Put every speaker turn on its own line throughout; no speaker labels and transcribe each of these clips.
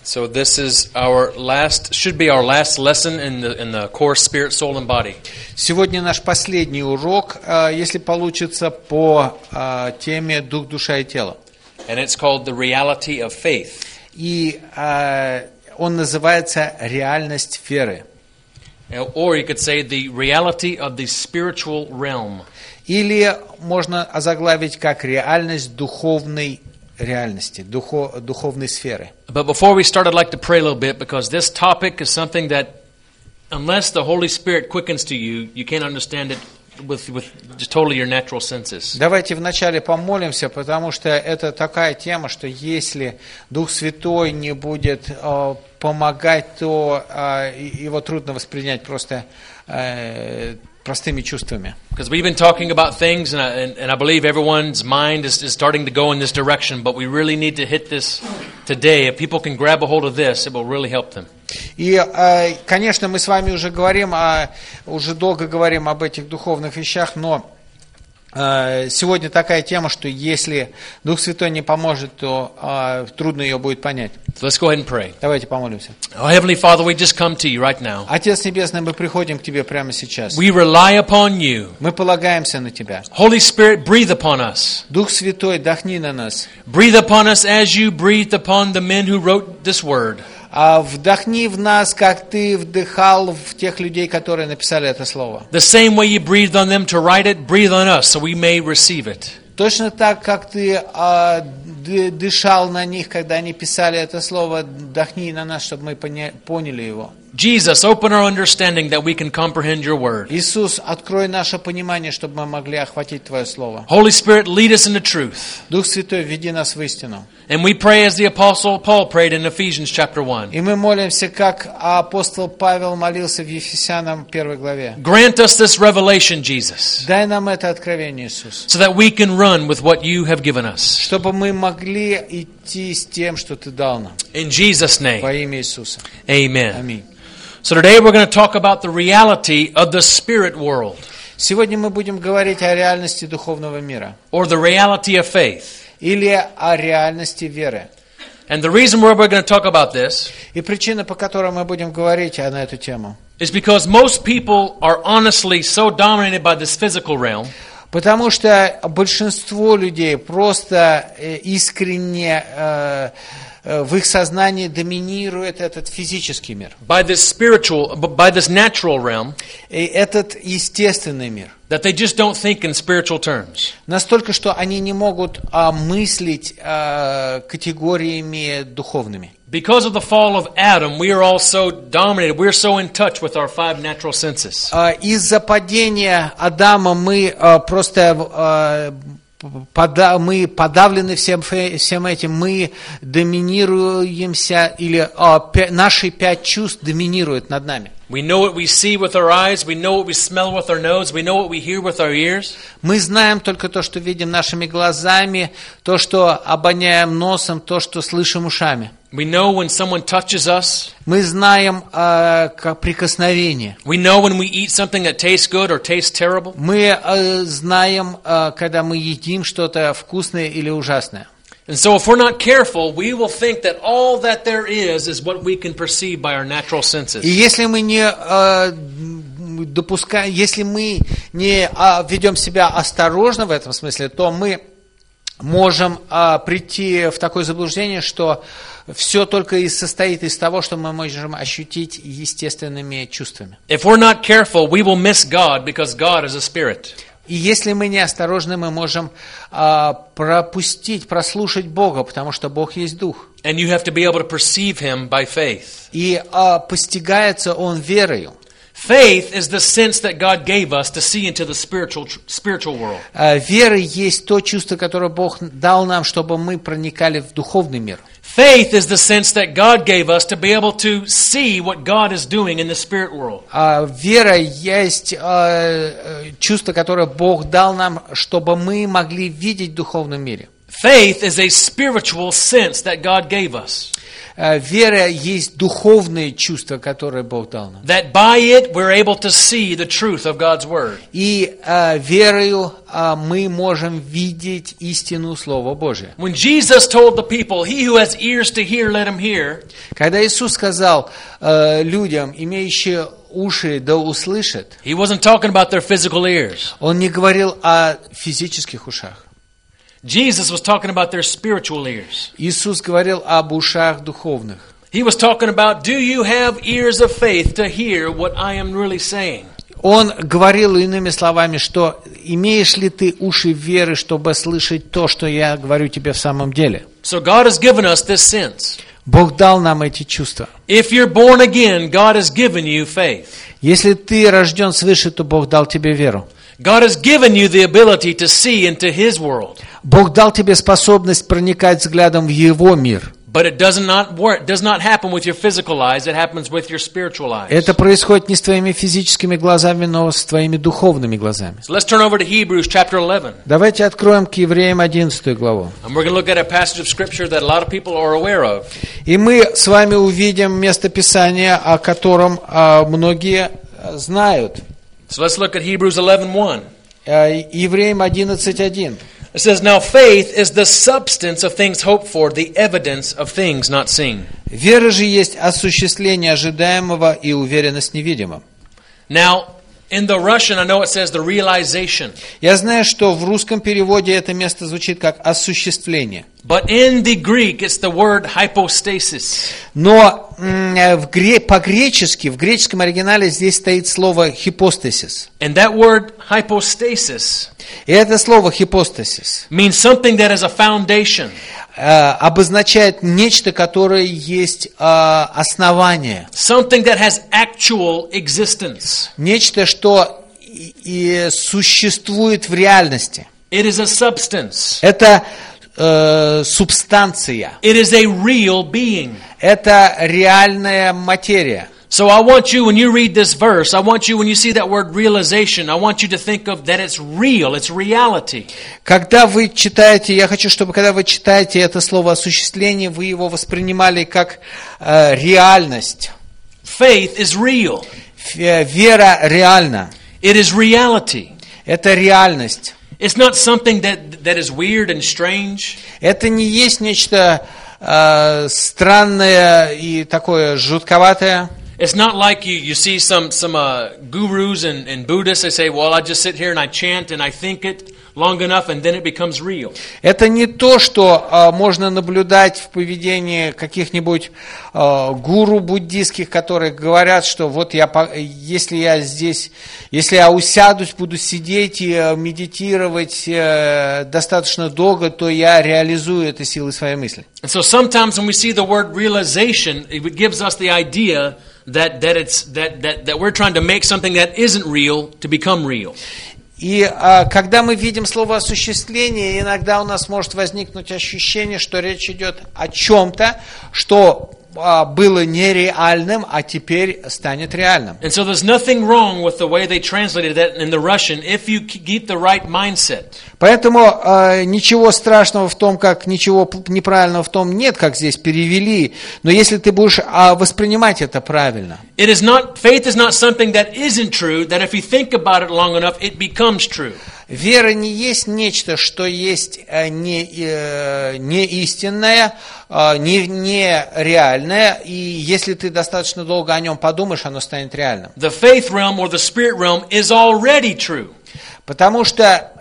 So this is our should be our last lesson in the course Spirit, Soul and Body.
Сегодня наш последний урок, если получится, по теме дух, душа и тело.
And it's called the reality of faith.
И он называется реальность веры.
Or you could say the reality of the spiritual realm.
Или можно озаглавить как реальность духовной реальности, духовной сферы.
But before we start, I'd like to pray a little bit, because this topic is something that, unless the Holy Spirit quickens to you, you can't understand it with just totally your natural senses.
Давайте вначале помолимся, потому что это такая тема, что если Дух Святой не будет помогать, то его трудно воспринять просто простыми чувствами.
Because we've been talking about things, and I believe everyone's mind is starting to go in this direction, but we really need to hit this today. If people can grab a hold of this, it will really help them.
И, конечно, мы с вами уже уже долго говорим об этих духовных вещах, но сегодня такая тема, что если Дух Святой не поможет, то трудно ее будет понять.
So let's go ahead and pray.
Давайте помолимся.
Oh, Heavenly Father, we just come to you right now.
Отец Небесный, мы приходим к Тебе прямо сейчас.
We rely upon you.
Мы полагаемся на Тебя.
Holy Spirit, breathe upon us.
Дух Святой, дохни на нас.
Breathe upon us as you breathed upon the men who wrote this word.
Вдохни в нас, как Ты вдыхал в тех людей, которые написали это слово.
The same way you breathed on them to write it, breathe on us so we may receive it.
Точно так, как Ты дышал на них, когда они писали это слово, вдохни на нас, чтобы мы поняли его.
Jesus, open our understanding that we can comprehend your word.
Иисус, открой наше понимание, чтобы мы могли охватить Твое слово.
Holy Spirit, lead us into truth.
Дух Святой, веди нас в истину.
And we pray as the Apostle Paul prayed in Ephesians chapter 1.
И мы молимся, как апостол Павел молился в Ефесянам 1 главе.
Grant us this revelation, Jesus,
Дай нам это откровение, Иисус,
so that we can run with what you have given us.
чтобы мы могли идти с тем, что Ты дал нам.
In Jesus' name,
Во имя Иисуса.
amen.
Аминь.
So today we're going to talk about the reality of the spirit world,
Сегодня мы будем говорить о реальности духовного мира.
or the reality of faith.
Или о реальности веры.
And the reason why we're going to talk about this
И причина, по которой мы будем говорить на эту тему,
is because most people are honestly so dominated by this physical realm
потому что большинство людей просто искренне в их сознании доминирует этот физический мир.
by this natural realm,
И этот естественный мир.
that they just don't think in spiritual terms.
Настолько, что они не могут мыслить категориями духовными.
Because of the fall of Adam, we are all so dominated. We're so in touch with our 5 natural senses.
Из-за падения Адама мы просто мы подавлены всем этим, мы доминируемся, или наши 5 чувств доминируют над нами.
We know what we see with our eyes, we know what we smell with our nose, we know what we hear with our ears.
Мы знаем только то, что видим нашими глазами, то, что обоняем носом, то, что слышим ушами.
We know when someone touches us.
Мы знаем прикосновение.
We know when we eat something that tastes good or tastes terrible.
Мы знаем, когда мы едим что-то вкусное или ужасное.
And so if we're not careful, we will think that all that there is what we can perceive by our natural senses.
И если мы не если мы не ведем себя осторожно в этом смысле, то мы можем прийти в такое заблуждение, что все только и состоит из того, что мы можем ощутить естественными чувствами.
If we're not careful, we will miss God because God is a spirit.
И если мы не осторожны, мы можем прослушать Бога, потому что Бог есть Дух.
And you have to be able to perceive Him by faith.
И постигается Он верою.
Faith is the sense that God gave us to see into the spiritual world.
Вера есть то чувство, которое Бог дал нам, чтобы мы проникали в духовный мир.
Faith is the sense that God gave us to be able to see what God is doing in the spirit world.
Вера есть чувство, которое Бог дал нам, чтобы мы могли видеть в духовном мире.
Faith is a spiritual sense that God gave us.
Вера есть духовные чувства, которые Бог дал нам.
That by it we're able to see the truth of God's Word.
И верою мы можем видеть истину Слова Божия.
When Jesus told the people, "He who has ears to hear, let him hear,"
Когда Иисус сказал людям, имеющие уши, да услышат,
He wasn't talking about their physical ears.
Он не говорил о физических ушах.
Jesus was talking about their spiritual ears.
Иисус говорил об ушах духовных.
He was talking about, do you have ears of faith to hear what I am really saying?
Он говорил иными словами, что имеешь ли ты уши веры, чтобы слышать то, что я говорю тебе в самом деле?
So God has given us this sense.
Бог дал нам эти чувства.
If you're born again, God has given you faith.
Если ты рожден свыше, то Бог дал тебе веру.
God has given you the ability to see into His world.
Бог дал тебе способность проникать взглядом в Его мир.
But it does not happen with your physical eyes, it happens with your spiritual eyes.
Это происходит не с твоими физическими глазами, но с твоими духовными глазами.
So let's turn over to Hebrews chapter 11.
Давайте откроем к Евреям 11 главу.
And we're going to look at a passage of scripture that a lot of people are aware of.
И мы с вами увидим местописание, о котором многие знают.
So let's look at Hebrews 11:1.
Евреям 11:1.
It says, "Now faith is the substance of things hoped for, the evidence of things not seen."
Вера же есть осуществление ожидаемого и уверенность в невидимом.
Now, in the Russian, I know it says the realization.
Я знаю, что в русском переводе это место звучит как осуществление.
But in the Greek, it's the word hypostasis.
Но по-гречески, в греческом оригинале здесь стоит слово «hypostasis».
And that word hypostasis
И это слово «hypostasis»
means something that is a foundation.
Обозначает нечто, которое есть основание.
Something that has actual existence.
Нечто, что и существует в реальности.
It is a substance.
Это субстанция.
It is a real being.
Это реальная материя.
So I want you, when you read this verse, I want you, when you see that word realization, I want you to think of that it's real, it's reality.
Когда вы читаете, я хочу, чтобы когда вы читаете это слово осуществление, вы его воспринимали как реальность.
Faith is real.
Вера реальна.
It is reality.
Это реальность.
It's not something that is weird and strange.
Это не есть нечто странное и такое жутковатое.
It's not like you see some gurus and Buddhists, they say, well, I just sit here and I chant and I think it long enough and then it becomes real.
Это не то, что можно наблюдать в поведении каких-нибудь гуру буддийских, которые говорят, что вот если я усядусь, буду сидеть и медитировать достаточно долго, то я реализую это силой своей мысли.
And so sometimes when we see the word realization, it gives us the idea that we're trying to make something that isn't real to become real.
И когда мы видим слово осуществление, иногда у нас может возникнуть ощущение, что речь идет о чем-то, что было нереальным, а теперь станет реальным.
And so there's nothing wrong with the way they translated that in the Russian if you keep the right mindset.
Поэтому ничего страшного в том, ничего неправильного в том нет, как здесь перевели, но если ты будешь воспринимать это правильно.
Faith is not something that isn't true, that if you think about it long enough, it becomes true.
Вера не есть нечто, что есть не истинное, не реальное, и если ты достаточно долго о нем подумаешь, оно станет реальным.
The faith realm or the spirit realm is already true.
Потому что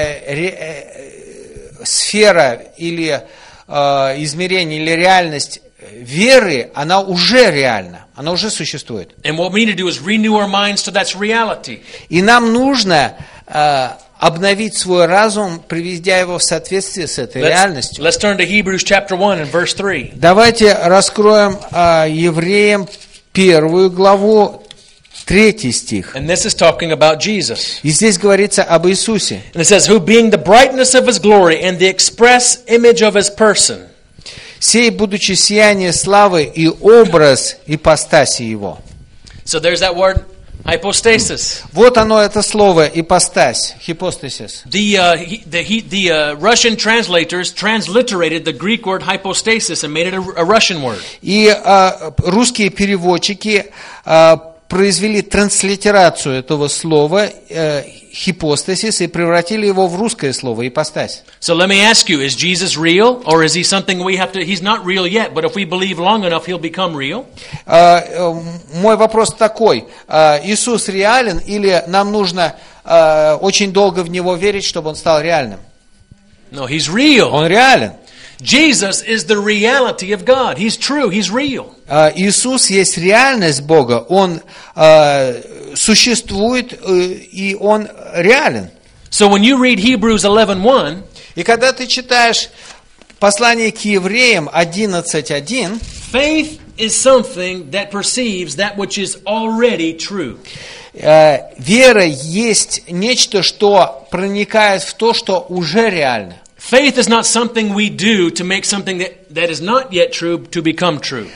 сфера или измерение или реальность веры, она уже реальна, она уже существует.
And what we need to do is renew our minds to that's reality.
И нам нужно обновить свой разум, приведя его в соответствие с этой реальностью.
Let's turn to Hebrews chapter 1 and verse 3.
Давайте раскроем Евреям 1 главу, 3 стих.
And this is talking about Jesus.
И здесь говорится об Иисусе.
And it says, who being the brightness of His glory and the express image of His person.
Сей, будучи сияние славы и образ ипостаси Его.
So there's that word Hypostasis.
Вот оно, это слово, ипостась, hypostasis.
The Russian translators transliterated the Greek word hypostasis and made it a Russian word.
И русские переводчики произвели транслитерацию этого слова hypostasis и превратили его в русское слово ипостась.
So let me ask you, is Jesus real, or is he something we have to? He's not real yet, but if we believe long enough, he'll become real.
Мой вопрос такой: Иисус реален, или нам нужно очень долго в него верить, чтобы он стал реальным?
No, he's real.
Он реален.
Jesus is the reality of God. He's true. He's real.
Иисус есть реальность Бога. Он существует, и Он реален.
So when you read Hebrews 11:1,
и когда ты читаешь послание к евреям 11:1,
faith is something that perceives that which is already true.
Вера есть нечто, что проникает в то, что уже реально.
Faith is not something we do to make something that is not yet true to become true.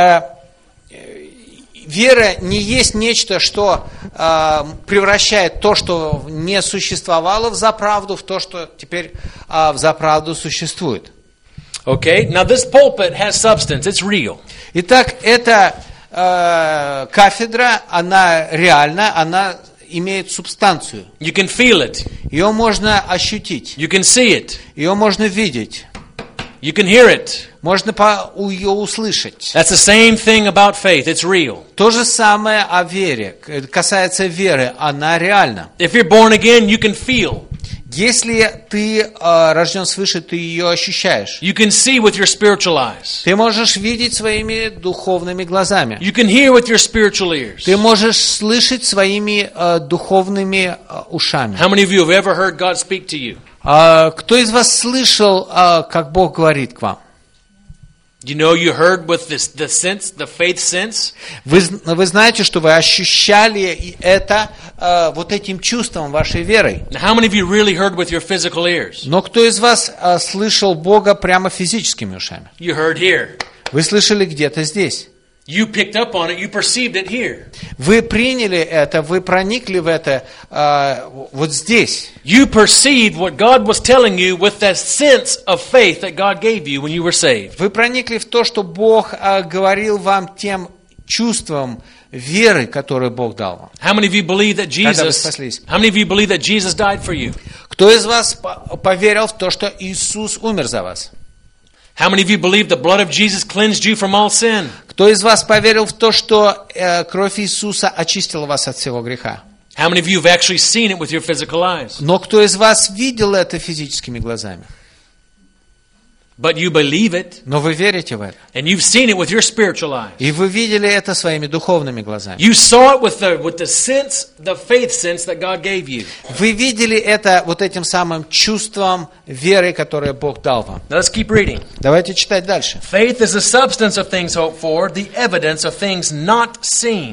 Вера не есть нечто, что превращает то, что не существовало взаправду, в то, что теперь взаправду существует.
Okay, now this pulpit has substance. It's real.
Итак, эта кафедра, она реальна, она имеет субстанцию.
You can feel it.
Ее можно ощутить.
You can see it.
Ее можно видеть.
You can hear it.
Можно ее услышать.
That's the same thing about faith. It's real.
То же самое о вере. Касается веры, она реальна.
If you're born again, you can feel.
Если ты рожден свыше, ты ее ощущаешь.
You can see with your spiritual eyes.
Ты можешь видеть своими духовными глазами.
You can hear with your spiritual ears.
Ты можешь слышать своими духовными ушами.
How many of you have ever heard God speak to you?
Кто из вас слышал, как Бог говорит к вам?
You know you heard with the sense, the faith sense?
Вы знаете, что вы ощущали это вот этим чувством вашей верой.
Now, how many of you really heard with your physical ears?
Но кто из вас слышал Бога прямо физическими ушами?
You heard here.
Вы слышали где-то здесь.
You picked up on it, you perceived it here.
Вы приняли это, вы проникли в это вот здесь.
You perceived what God was telling you with that sense of faith that God gave you when you were saved.
Вы проникли в то, что Бог говорил вам тем чувством веры, которое Бог дал вам.
How many of you believe that Jesus? How many of you believe that Jesus died for you?
Кто из вас поверил в то, что Иисус умер за вас?
How many of you believe the blood of Jesus cleansed you from all sin?
Кто из вас поверил в то, что кровь Иисуса очистила вас от всего греха?
How many of you have actually seen it with your physical eyes?
Но кто из вас видел это физическими глазами?
But you believe it.
Но вы верите в это.
And you've seen it with your spiritual eyes.
И вы видели это своими духовными глазами.
You saw it with the sense, the faith sense that God gave you.
Вы видели это вот этим самым чувством веры, которое Бог дал вам.
Now let's keep reading.
Давайте читать дальше.
Faith is the substance of things hoped for, the evidence of things not seen.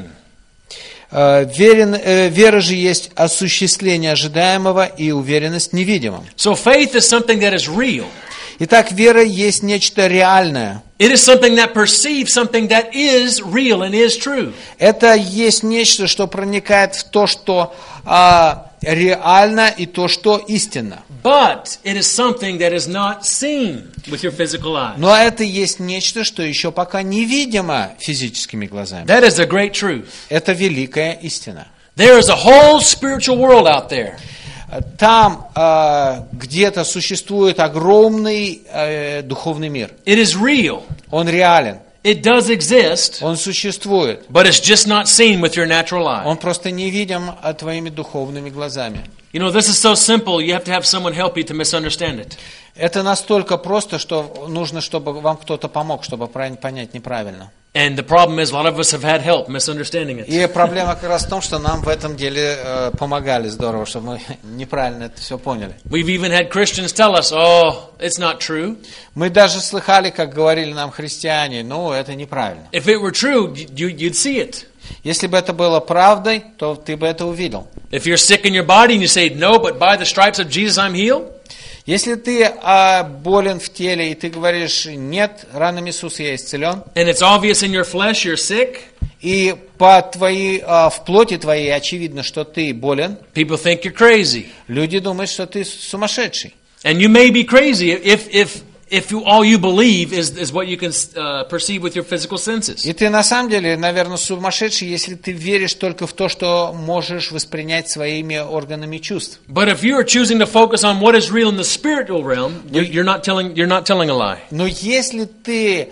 Вера же есть осуществление ожидаемого и уверенность в невидимом.
So faith is something that is real.
Итак, вера есть нечто реальное.
It is something that perceives something that is real and is true.
Это есть нечто, что проникает в то, что реально, и то, что истинно.
But it is something that is not seen with your physical eyes.
Но это есть нечто, что еще пока невидимо физическими глазами.
That is a great truth.
Это великая истина.
There is a whole spiritual world out there.
Там где-то существует огромный духовный мир.
It is real.
Он реален.
It does exist.
Он существует.
But it's just not seen with your natural eye.
Он просто не видим твоими духовными глазами.
You know, this is so simple, you have to have someone help you to misunderstand it.
Это настолько просто, что нужно, чтобы вам кто-то помог, чтобы понять неправильно.
And the problem is, a lot of us have had help misunderstanding it.
И проблема как раз в том, что нам в этом деле помогали здорово, чтобы мы неправильно это все поняли.
We've even had Christians tell us, oh, it's not true.
Мы даже слыхали, как говорили нам христиане, ну, это неправильно.
If it were true, you'd see it.
Если бы это было правдой, то ты бы это увидел.
If you're sick in your body and you say, no, but by the stripes of Jesus I'm healed.
Если ты болен в теле, и ты говоришь, нет, ранами Иисуса я исцелен,
and it's obvious in your flesh you're sick,
и в плоти твоей очевидно, что ты болен,
people think you're crazy.
люди думают, что ты сумасшедший.
And you may be crazy if all you believe is what you can perceive with your physical senses.
И ты на самом деле, наверное, сумасшедший, если ты веришь только в то, что можешь воспринять своими органами чувств.
But if you are choosing to focus on what is real in the spiritual realm, you're not telling a lie.
Но если ты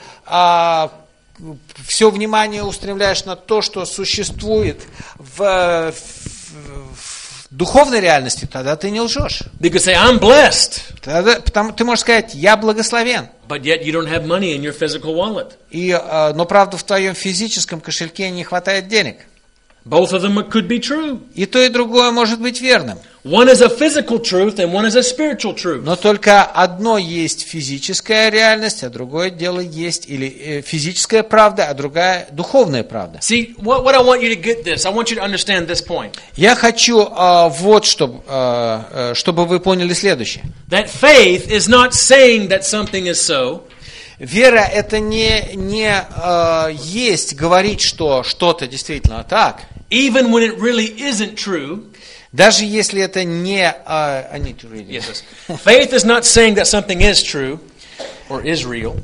все внимание устремляешь на то, что существует в духовной реальности, тогда ты не лжешь.
Because say I'm blessed,
Тогда, ты можешь сказать, я благословен.
but yet you don't have money in your physical wallet.
Но правда в твоем физическом кошельке не хватает денег.
Both of them could be true.
И то, и другое может быть верным.
One is a physical truth and one is a spiritual truth.
Но только одно есть физическая реальность, а другое дело есть или физическая правда, а другая духовная правда.
See, what I want you to get this. I want you to understand this point.
Я хочу чтобы вы поняли следующее.
That faith is not saying that something is so.
Вера это не есть говорить, что что-то действительно так.
Even when it really isn't true.
Даже если это не... I need to read it.
Yes. Faith is not saying that something is true or is real.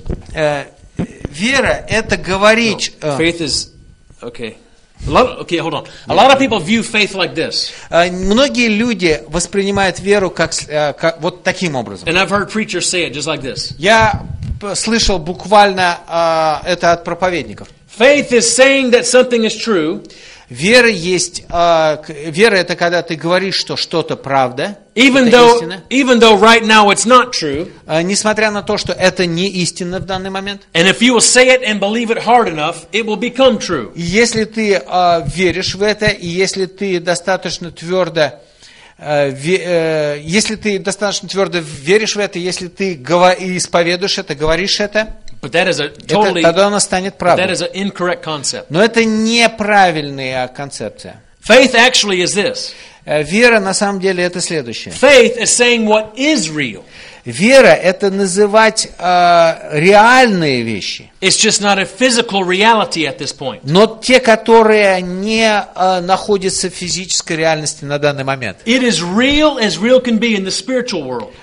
Вера это говорить...
Faith is... Okay. Hold on. A lot of people view faith like this.
Многие люди воспринимают веру как вот таким образом.
And I've heard preachers say it just like this.
Я слышал буквально это от проповедников.
Faith is saying that something is true.
Вера это когда ты говоришь, что что-то правда,
even though right now it's not true.
Несмотря на то, что это не истинно в данный момент.
And if you will say it and believe it hard enough, it will become true.
И если ты веришь в это, и если ты достаточно твердо веришь в это, если ты исповедуешь это, говоришь это, тогда оно станет правдой. Но это неправильная концепция.
Faith actually is this.
Вера на самом деле это следующее.
Faith is saying what is real.
Вера это называть реальные вещи.
It's just not a physical reality at this point.
Но те, которые не находятся в физической реальности на данный момент.
It is real as real can be in the spiritual world.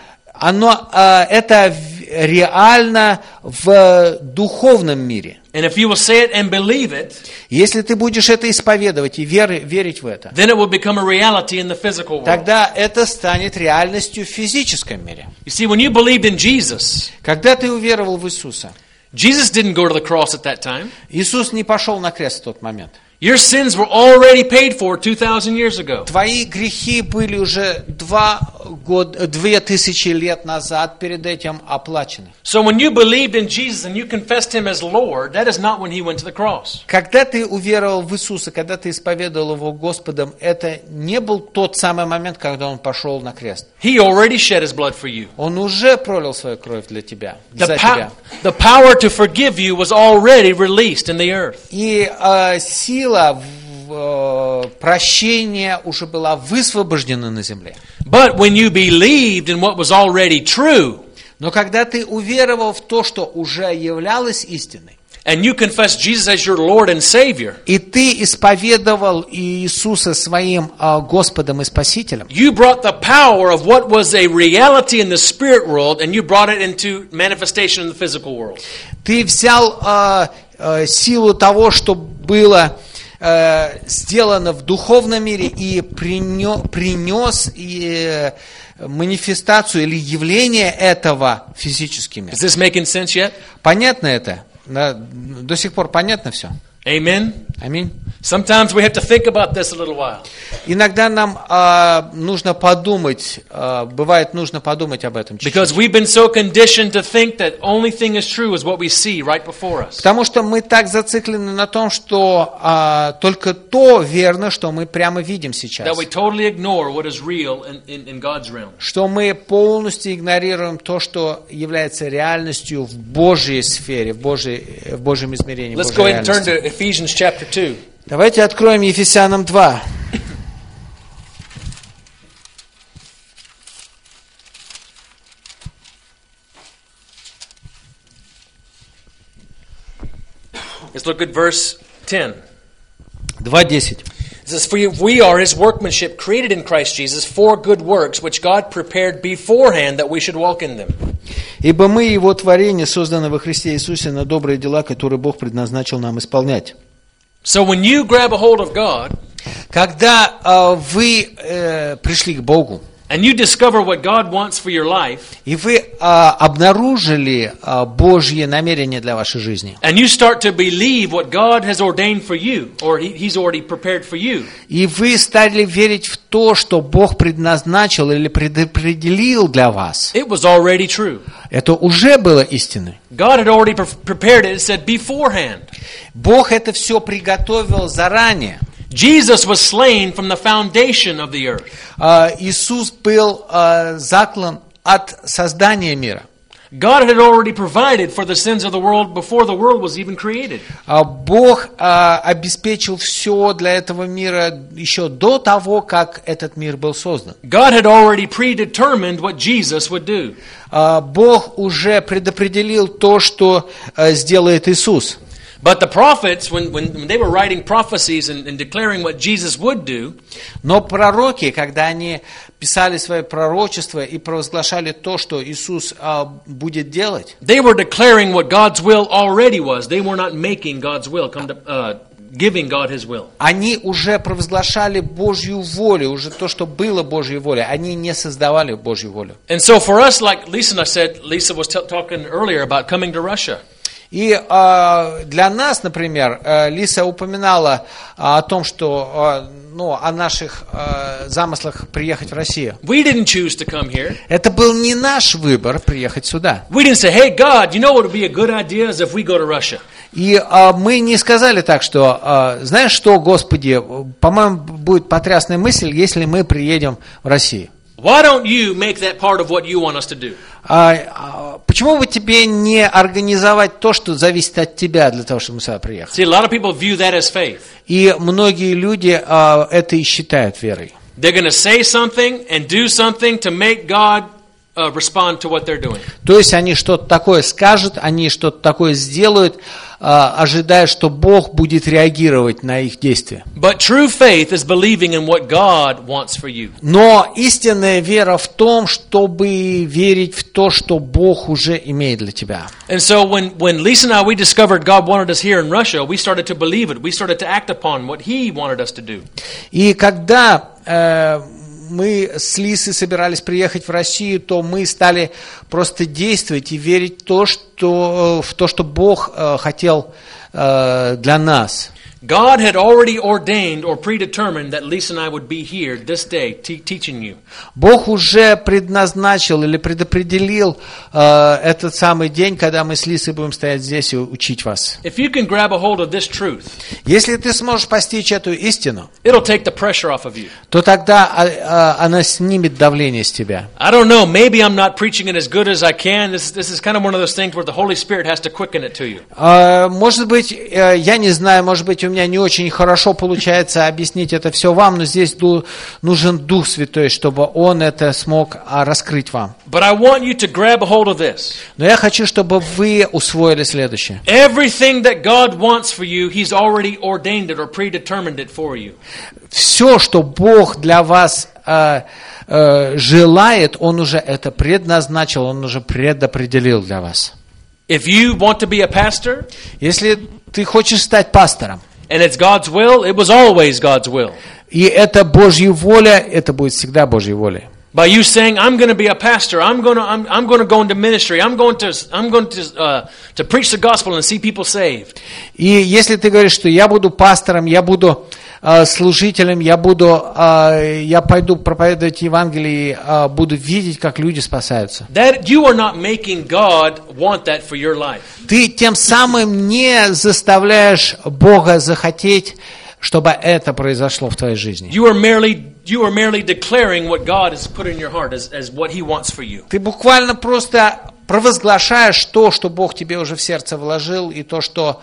Это реально в духовном мире.
And if you will say it and believe it,
если ты будешь это исповедовать и верить в это,
then it will become a reality in the physical world.
Тогда это станет реальностью в физическом мире.
You see, when you believed in Jesus,
когда ты уверовал в Иисуса,
Jesus didn't go to the cross at that time.
Иисус не пошел на крест в тот момент.
Your sins were already paid for 2,000 years ago.
Твои грехи были уже 2000 лет назад перед этим оплачены.
So when you believed in Jesus and you confessed Him as Lord, that is not when He went to the cross.
Когда ты уверовал в Иисуса, когда ты исповедовал Его Господом, это не был тот самый момент, когда Он пошел на крест.
He already shed His blood for you.
Он уже пролил свою кровь для тебя, за тебя.
The power to forgive you was already released in the earth.
И сила прощения уже была высвобождена на земле.
But when you believed in what was already true,
но когда ты уверовал в то, что уже являлось истиной,
and you confessed Jesus as your Lord and Savior,
и ты исповедовал Иисуса своим Господом и Спасителем,
you brought the power of what was a reality in the spirit world and you brought it into manifestation in the physical world.
Ты взял силу того, что было сделано в духовном мире, и принес манифестацию или явление этого в физический мир.
Is this making sense yet?
Понятно это? До сих пор понятно все?
Amen.
Аминь.
Sometimes we have to think about this a little while.
Иногда нам нужно подумать, бывает нужно подумать об этом чуть-чуть.
Because we've been so conditioned to think that only thing is true is what we see right before us.
Потому что мы так зациклены на том, что только то верно, что мы прямо видим сейчас.
That we totally ignore what is real in God's realm.
Что мы полностью игнорируем то, что является реальностью в Божьей сфере, в Божьем измерении.
Let's go ahead and turn to Ephesians chapter 2.
Давайте откроем Ефесянам 2.
Let's look at verse 10.
2:10.
It says, "For we are His workmanship, created in Christ Jesus for good works, which God prepared beforehand that we should walk in them."
«Ибо мы Его творение, созданы во Христе Иисусе на добрые дела, которые Бог предназначил нам исполнять».
So when you grab a hold of God,
когда вы пришли к Богу,
and you discover what God wants for your life,
и вы обнаружили Божье намерение для вашей жизни,
and you start to believe what God has ordained for you, or He's already prepared for you,
и вы стали верить в то, что Бог предназначил или предопределил для вас,
it was already true.
это уже было истиной.
God had already prepared it. It said beforehand.
Бог это все приготовил заранее.
Jesus was slain from the foundation of the earth.
Иисус был заклан от создания мира.
God had already provided for the sins of the world before the world was even created.
Бог обеспечил все для этого мира еще до того, как этот мир был создан.
God had already predetermined what Jesus would do.
Бог уже предопределил то, что сделает Иисус.
But the prophets, when they were writing prophecies and declaring what Jesus would do,
но пророки, когда они писали свои пророчества и провозглашали то, что Иисус будет делать,
they were declaring what God's will already was. They were not making God's will, giving God His will.
Они уже провозглашали Божью волю, уже то, что было Божьей волей. Они не создавали Божью волю.
And so for us, like Lisa was talking earlier about coming to Russia.
И для нас, например, Лиса упоминала о том, что, о наших замыслах приехать в Россию.
We didn't choose to come here.
Это был не наш выбор приехать сюда.
We didn't say, "Hey God, you know what would be a good idea is if we go to Russia."
И мы не сказали так, что, знаешь что, Господи, по-моему, будет потрясная мысль, если мы приедем в Россию.
Why don't you make that part of what you want us to do?
Почему бы тебе не организовать то, что зависит от тебя, для того, чтобы мы сюда приехали?
See, a lot of people view that as faith.
И многие люди это и считают верой.
They're going to say something and do something to make God respond to what they're doing.
То есть они что-то такое скажут, они что-то такое сделают, ожидая, что Бог будет реагировать на их действия.
But true faith is believing in what God wants for you.
Но истинная вера в том, чтобы верить в то, что Бог уже имеет для тебя.
And so when Lisa and I, we discovered God wanted us here in Russia, we started to believe it. We started to act upon what He wanted us to do.
И когда мы с Лисой собирались приехать в Россию, то мы стали просто действовать и верить в то, что Бог хотел для нас.
God had already ordained or predetermined that Lisa and I would be here this day teaching you.
Бог уже предназначил или предопределил этот самый день, когда мы с Лисой будем стоять здесь и учить вас.
If you can grab a hold of this truth,
если ты сможешь постичь эту истину,
it'll take the pressure off of you.
То тогда она снимет давление с тебя.
I don't know, maybe I'm not preaching it as good as I can. This is kind of one of those things where the Holy Spirit has to quicken it to you.
Может быть, я не знаю, может быть, у меня не очень хорошо получается объяснить это все вам, но здесь нужен Дух Святой, чтобы Он это смог раскрыть вам.
But I want you to grab a hold of this.
Но я хочу, чтобы вы усвоили следующее.
Everything that God wants for you, He's already ordained it or predetermined it for you.
Все, что Бог для вас желает, Он уже это предназначил, Он уже предопределил для вас.
If you want to be a pastor,
если ты хочешь стать пастором,
and it's God's will, it was always God's will.
И это Божья воля, это будет всегда Божьей волей.
By you saying, I'm going to be a pastor, I'm going to go into ministry, I'm going to preach the gospel and see people saved.
И если ты говоришь, что я буду пастором, я буду служителем, я пойду проповедовать Евангелие, буду видеть, как люди спасаются.
That you are not making God want that for your life.
Ты тем самым не заставляешь Бога захотеть, чтобы это произошло в твоей жизни.
You are merely declaring what God has put in your heart as what He wants for you.
Ты буквально просто провозглашаешь то, что Бог тебе уже в сердце вложил, и то, что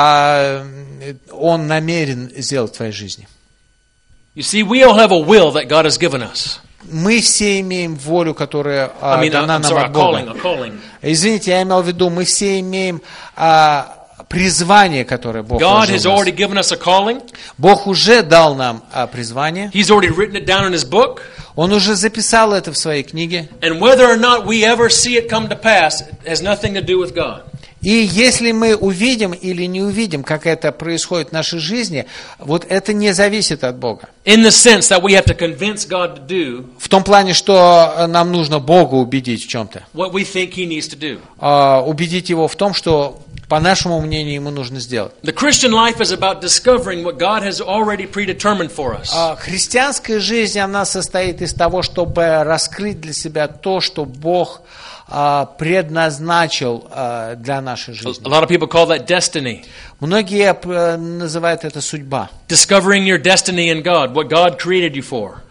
Он намерен сделать в твоей жизни.
You see, we all have a will that God has given us.
Мы все имеем волю, которая дана нам от Бога.
A calling.
Извините, я имел в виду, мы все имеем призвание, которое Бог
God
вложил
has
в нас.
already given us a calling.
Бог уже дал нам призвание.
He's already written it down in His book.
Он уже записал это в своей книге.
And whether or not we ever see it come to pass has nothing to do with God.
И если мы увидим или не увидим, как это происходит в нашей жизни, вот это не зависит от Бога.
In the sense that we have to convince God to do
В том плане, что нам нужно Бога убедить в чем-то.
what we think He needs to do.
Убедить Его в том, что, по нашему мнению, Ему нужно сделать.
The Christian life is about discovering what God has already predetermined for us.
Христианская жизнь, она состоит из того, чтобы раскрыть для себя то, что Бог предназначил для нашей
A
жизни.
lot of people call that destiny.
Многие называют это судьба.
Discovering your destiny in God, what God created you for.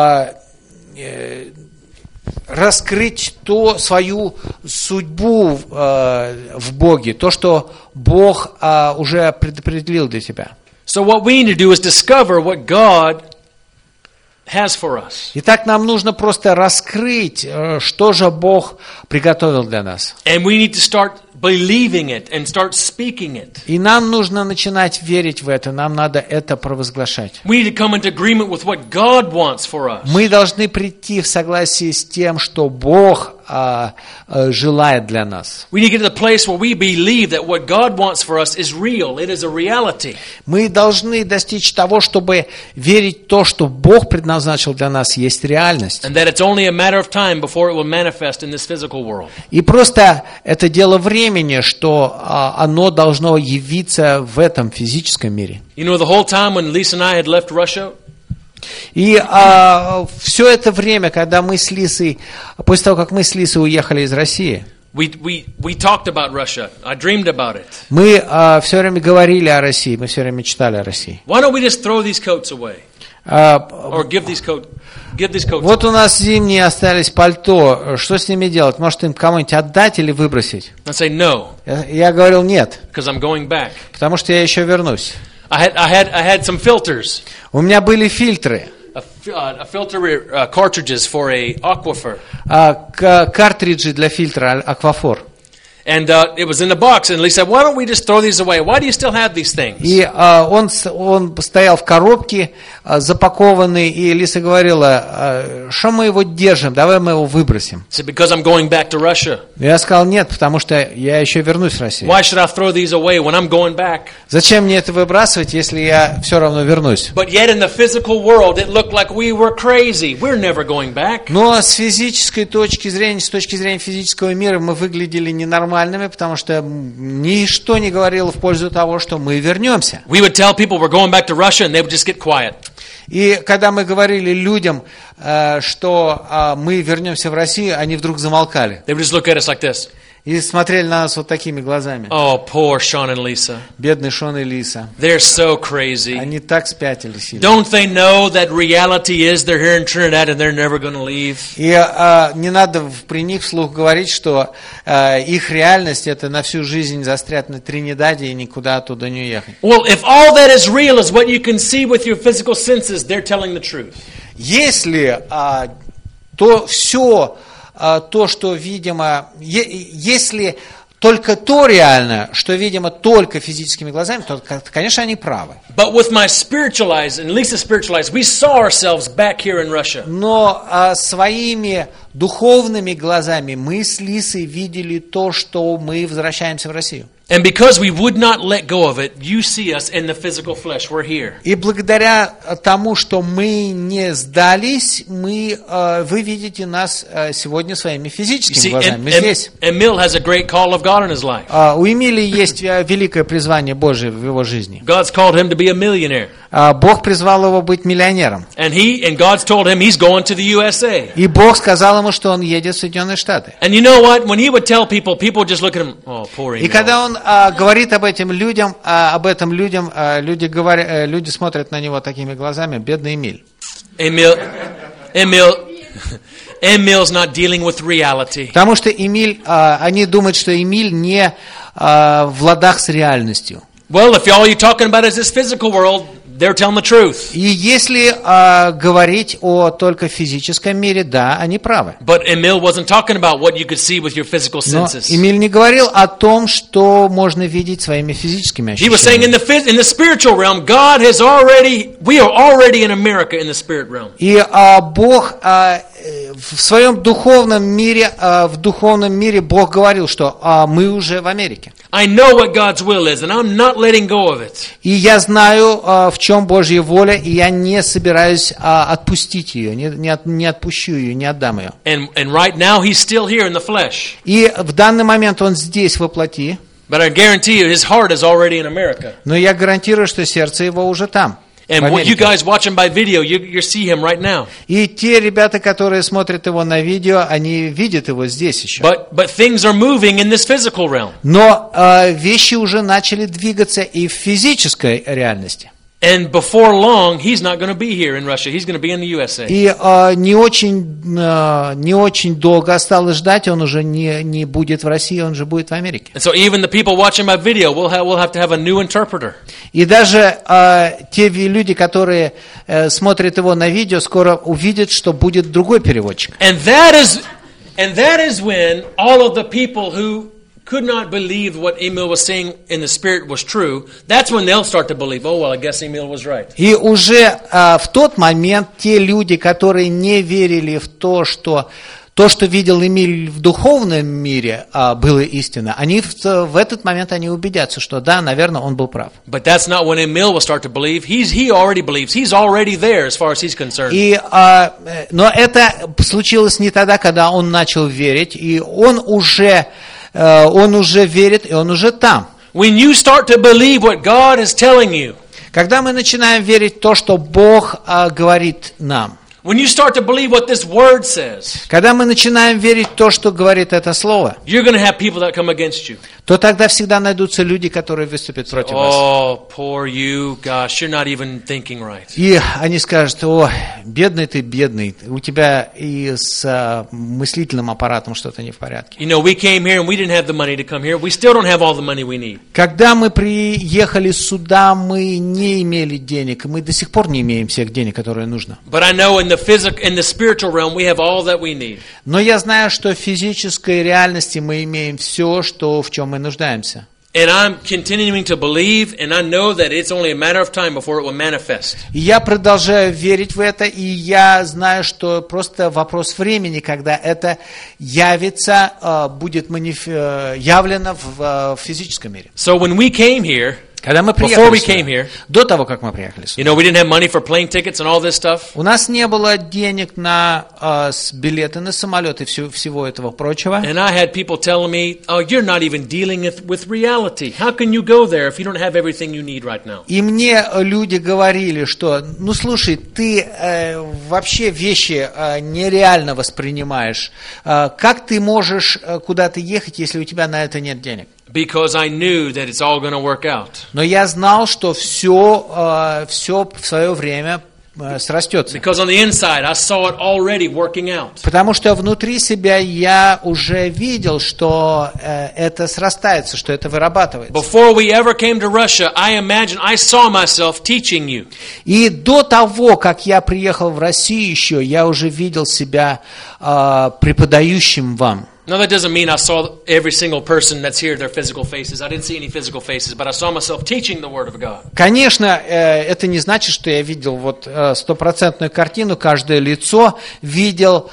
Раскрыть свою судьбу в Боге, то, что Бог уже предопределил для тебя.
So what we need to do is discover what God has for us.
Итак, нам нужно просто раскрыть, что же Бог приготовил для нас.
And we need to start believing it and start speaking it.
И нам нужно начинать верить в это, нам надо это провозглашать.
We need to come into agreement with what God wants for us.
Мы должны прийти в согласие с тем, что Бог желает для нас.
We need to get to the place where we believe that what God wants for us is real. It is a reality.
Мы должны достичь того, чтобы верить в то, что Бог предназначил для нас, есть реальность.
And that it's only a matter of time before it will manifest in this physical world.
И просто это дело времени, что оно должно явиться в этом физическом мире.
You know, the whole time when Lisa and I had left Russia,
И все это время, когда мы с Лисой, после того, как мы с Лисой уехали из России,
we talked about Russia. I dreamed about it.
мы все время говорили о России, мы все время мечтали о России.
Why don't we just throw these coats away? Or give these coats
Вот у нас зимние остались пальто, что с ними делать? Может, им кому-нибудь отдать или выбросить?
I say no,
Я говорил нет,
because I'm going back.
потому что я еще вернусь.
I had some filters.
У меня были фильтры,
A filter cartridges for a aquifer.
Картриджи для фильтра аквафор.
And it was in the box, and Lisa said, why don't we just throw these away? Why do you still have these things?
И он стоял в коробке, запакованный, и Лиса говорила, что мы его держим, давай мы его выбросим.
I said, because I'm going back to Russia.
Я сказал, нет, потому что я еще вернусь в Россию.
Why should I throw these away when I'm going back?
Зачем мне это выбрасывать, если я все равно вернусь?
But yet in the physical world, it looked like we were crazy. We're never going back.
Но с физической точки зрения, с точки зрения физического мира, мы выглядели ненормальными, потому что ничто не говорило в пользу того, что мы вернемся.
We would tell people we're going back to Russia, and they would just get quiet.
И когда мы говорили людям, что мы вернемся в Россию, они вдруг замолкали.
They would just look at us like this.
И смотрели на нас вот такими глазами.
Oh, poor Sean and Lisa.
Бедный Шон и Лиса.
They're so crazy.
Они так спятили сильно.
Don't they know that reality is they're here in Trinidad and they're never going to leave?
И не надо при них вслух говорить, что их реальность это на всю жизнь застрять на Тринидаде и никуда оттуда не уехать.
Well, if all that is real is what you can see with your physical senses, they're telling the truth.
Если то все то, что видимо, если только то реально, что видимо только физическими глазами, то, конечно, они правы.
But with my spiritual eyes and Lisa's spiritual eyes, we saw ourselves back here in Russia.
Но своими духовными глазами мы с Лисой видели то, что мы возвращаемся в Россию.
And because we would not let go of it, you see us in the physical flesh. We're here.
И благодаря тому, что мы не сдались, вы видите нас сегодня своими физическими глазами. Мы здесь.
Emil has a great call of God in his life.
У Эмилии есть великое призвание Божие в его жизни.
God's called him to be a millionaire.
Бог призвал его быть миллионером.
And God's told him he's going to the USA.
И Бог сказал ему, что он едет в Соединенные Штаты.
And you know what? When he would tell people just look at him. Oh, poor Emil.
И когда он говорит об этом людям, люди смотрят на него такими глазами, бедный Эмиль.
Emil's not dealing with reality.
Потому что Эмиль, они думают, что Эмиль не в ладах с реальностью.
Well, if all you're talking about is this physical world, they're telling the truth.
И если говорить о только физическом мире, да, они правы.
But Emil wasn't talking about what you could see with your physical
Но
senses.
Эмиль не говорил о том, что можно видеть своими физическими
He was saying
ощущениями.
in the spiritual realm, we are already in America in the spirit realm.
И Бог в своем духовном мире, Бог говорил, что мы уже в Америке.
I know what God's will is, and I'm not letting go of it.
И я знаю, в чем Божья воля, и я не собираюсь отпустить ее, не отпущу ее, не отдам ее.
And right now he's still here in the flesh.
И в данный момент он здесь во плоти,
But I guarantee you his heart is already in America.
но я гарантирую, что сердце его уже там.
And what you guys watching by video, you see him right now.
И те ребята, которые смотрят его на видео, они видят его здесь еще.
But things are moving in this physical realm.
Но вещи уже начали двигаться и в физической реальности.
And before long, he's not going to be here in Russia. He's going to be in the USA.
И не очень долго осталось ждать, он уже не будет в России, он же будет в Америке.
And so even the people watching my video, we'll have to have a new interpreter.
И даже те люди, которые смотрят его на видео, скоро увидят, что будет другой переводчик.
And that is when all of the people who could not believe what Emil was saying in the spirit was true, that's when they'll start to believe, oh, well, I guess Emil was right.
И уже в тот момент те люди, которые не верили в то, что видел Эмиль в духовном мире, было истина, они в этот момент они убедятся, что да, наверное, он был прав.
But that's not when Emil will start to believe. He already believes. He's already there as far as he's concerned.
Но это случилось не тогда, когда он начал верить, и он уже верит, и он уже там.
When you start to believe what God is telling you,
Когда мы начинаем верить в то, что Бог говорит нам,
when you start to believe what this word says,
когда мы начинаем верить в то, что говорит это слово,
you're going to have people that come against you.
то тогда всегда найдутся люди, которые выступят против вас.
Oh, poor you. Gosh, you're not even thinking right.
И они скажут: о, бедный ты, бедный, у тебя и с мыслительным аппаратом что-то не в порядке.
You know, we came here and we didn't have the money to come here. We still don't have all the money we need.
Когда мы приехали сюда, мы не имели денег, и мы до сих пор не имеем всех денег, которые нужно.
But I know in the spiritual realm, we have all that we need.
Но я знаю, что в физической реальности мы имеем все, в чем мы нуждаемся.
And I'm continuing to believe, and I know that it's only a matter of time before it will manifest.
И я продолжаю верить в это, и я знаю, что просто вопрос времени, когда это явится, будет явлено в физическом мире.
So when we came here,
Когда мы
before we
приехали
came here,
сюда, до того, как мы приехали
you
сюда,
know, we didn't have money for plane tickets and all this stuff.
у нас не было денег на билеты на самолет и всего этого прочего.
And I had people telling me, oh, you're not even dealing with reality. How can you go there if you don't have everything you need right now?
И мне люди говорили, что, ну слушай, ты вообще вещи нереально воспринимаешь. Как ты можешь куда-то ехать, если у тебя на это нет денег?
Because I knew that it's all going to work out.
Но я знал, что все в свое время срастется.
Because on the inside, I saw it already working out.
Потому что внутри себя я уже видел, что это срастается, что это вырабатывается.
Before we ever came to Russia, I saw myself teaching you.
И до того, как я приехал в Россию еще, я уже видел себя преподающим вам.
Now that doesn't mean I saw every single person that's here, their physical faces. I didn't see any physical faces, but I saw myself teaching the Word of God.
Конечно, это не значит, что я видел вот стопроцентную картину, каждое лицо видел,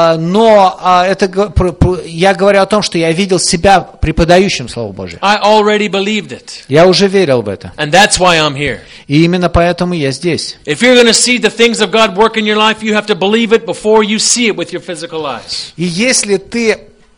но я говорю о том, что я видел себя преподающим Слово Божие.
I already believed it.
Я уже верил в это.
And that's why I'm here.
И именно поэтому я здесь.
If you're going to see the things of God work in your life, you have to believe it before you see it with your physical eyes.
И если ты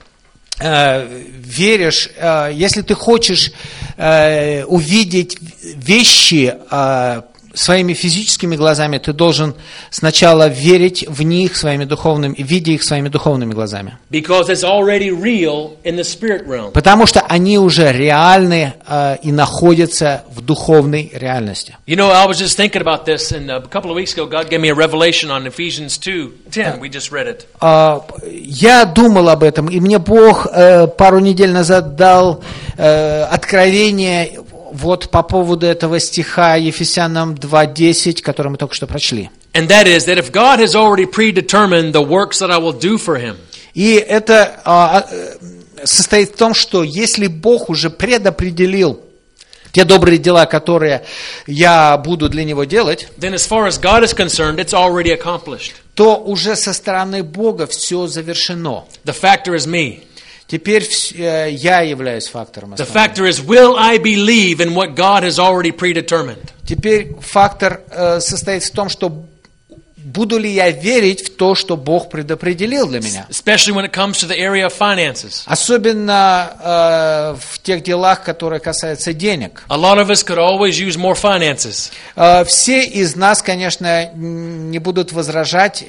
веришь, если ты хочешь увидеть вещи своими физическими глазами, ты должен сначала верить в них своими духовными, видя их своими духовными глазами.
Because it's already real in the spirit realm.
Потому что они уже реальны и находятся в духовной реальности.
You know, I was just thinking about this, and a couple of weeks ago, God gave me a revelation on Ephesians 2:10. We just read it.
Я думал об этом, и мне Бог пару недель назад дал откровение вот по поводу этого стиха Ефесянам 2:10, который мы только что прочли.
And that is that if God has already predetermined the works that I will do for Him,
И это состоит в том, что если Бог уже предопределил те добрые дела, которые я буду для Него делать,
then as far as God is concerned, it's already accomplished.
то уже со стороны Бога все завершено.
The factor is me.
Теперь я являюсь фактором
The
основным.
factor is, will I believe in what God has already predetermined?
Теперь фактор состоит в том, что буду ли я верить в то, что Бог предопределил для меня.
Especially when it comes to the area of finances.
Особенно в тех делах, которые касаются денег.
A lot of us could always use more finances.
Все из нас, конечно, не будут возражать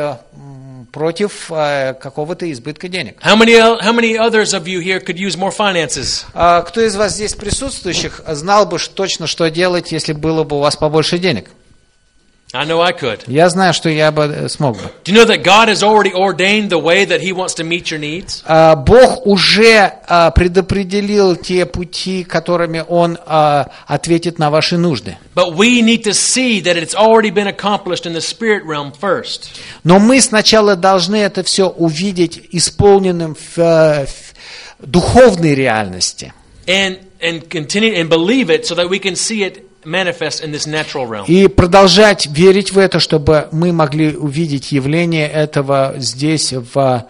против какого-то избытка денег.
How many others of you here could use more finances?
Кто из вас здесь присутствующих знал бы точно, что делать, если было бы у вас побольше денег?
I know I could.
Я знаю, что я бы смог бы.
Do you know that God has already ordained the way that He wants to meet your needs?
Бог уже предопределил те пути, которыми Он ответит на ваши нужды.
But we need to see that it's already been accomplished in the spirit realm first.
Но мы сначала должны это все увидеть исполненным в духовной реальности.
And continue and believe it so that we can see it manifest in this natural realm.
И продолжать верить в это, чтобы мы могли увидеть явление этого здесь, в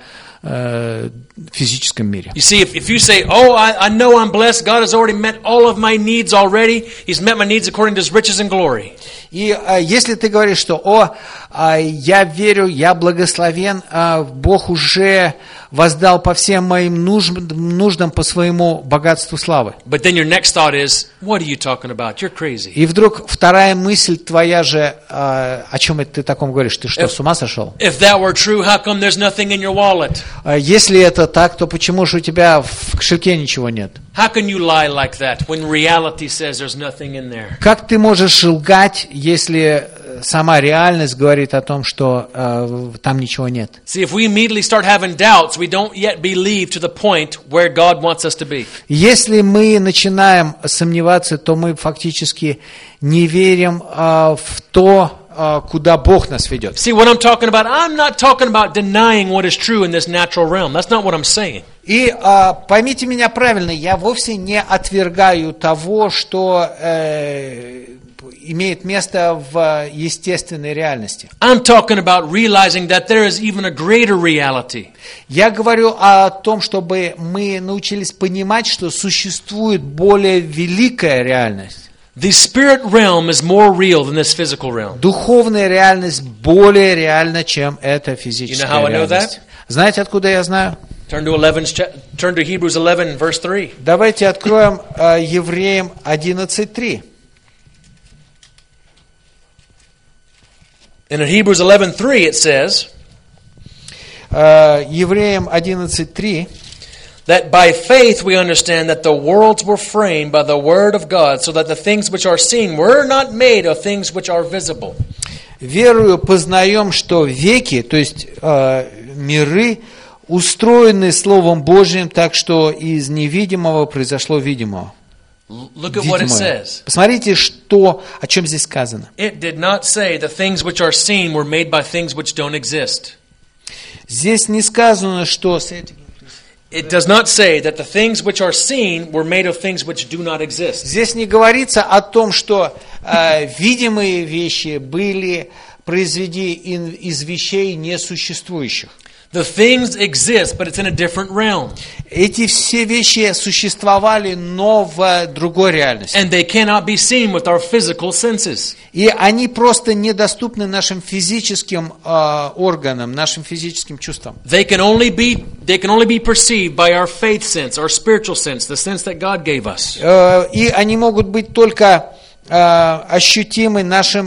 физическом мире.
You see, if you say, oh, I know I'm blessed, God has already met all of my needs already, He's met my needs according to His riches and glory.
И если ты говоришь, что я верю, я благословен, Бог уже воздал по всем моим нуждам по своему богатству славы.
But then your next thought is, what are you talking about? You're crazy.
И вдруг вторая мысль твоя же, о чем это ты таком говоришь? Ты что, с ума сошел?
If that were true, how come there's nothing in your wallet?
Если это так, то почему же у тебя в кошельке ничего нет?
How can you lie like that when reality says there's nothing in there?
Как ты можешь лгать, если сама реальность говорит о том, что там ничего нет?
See, if we immediately start having doubts, we don't yet believe to the point where God wants us to be.
Если мы начинаем сомневаться, то мы фактически не верим в то, куда Бог нас ведет.
See, what I'm talking about, I'm not talking about denying what is true in this natural realm. That's not what I'm saying.
И поймите меня правильно, я вовсе не отвергаю того, что имеет место в естественной реальности.
I'm talking about realizing that there is even a greater reality.
Я говорю о том, чтобы мы научились понимать, что существует более великая реальность.
The spirit realm is more real than this physical realm.
Духовная реальность более реальна, чем эта физическая
You know how I know
реальность. Знаете, откуда я знаю?
Turn to Hebrews 11, verse 3.
Давайте откроем Евреям 11:3.
And in Hebrews 11:3 it says,
Евреям 11:3.
that by faith we understand that the worlds were framed by the word of God, so that the things which are seen were not made of things which are visible.
Верою познаем, что веки, то есть миры, устроены Словом Божьим, так что из невидимого произошло видимое.
Look at what it says.
Посмотрите, о чем здесь сказано.
It did not say the things which are seen were made by things which don't exist.
Здесь не сказано, что...
It does not say that the things which are seen were made of things which do not exist.
Здесь не говорится о том, что видимые вещи были произведены из вещей несуществующих.
The things exist, but it's in a different realm.
Эти все вещи существовали, но в другой реальности.
And they cannot be seen with our physical senses.
И они просто недоступны нашим физическим органам, нашим физическим чувствам.
They can only be perceived by our faith sense, our spiritual sense, the sense that God gave us.
И они могут быть только ощутимы нашим